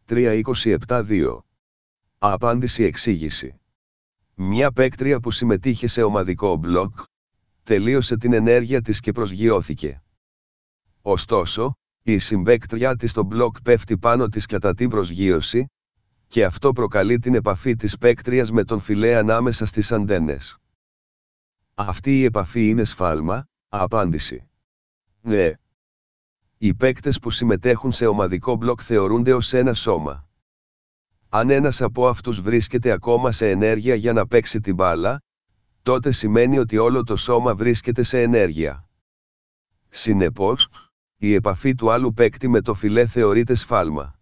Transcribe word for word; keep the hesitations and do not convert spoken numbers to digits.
τρία είκοσι επτά δύο. Απάντηση εξήγηση. Μια παίκτρια που συμμετείχε σε ομαδικό μπλοκ, τελείωσε την ενέργεια της και προσγειώθηκε. Ωστόσο, η συμπαίκτριά της στο μπλοκ πέφτει πάνω της κατά την προσγείωση, και αυτό προκαλεί την επαφή της παίκτριας με τον φιλέ ανάμεσα στις αντένες. Αυτή η επαφή είναι σφάλμα? Απάντηση. Ναι. Οι παίκτες που συμμετέχουν σε ομαδικό μπλοκ θεωρούνται ως ένα σώμα. Αν ένας από αυτούς βρίσκεται ακόμα σε ενέργεια για να παίξει την μπάλα, τότε σημαίνει ότι όλο το σώμα βρίσκεται σε ενέργεια. Συνεπώς, η επαφή του άλλου παίκτη με το φιλέ θεωρείται σφάλμα.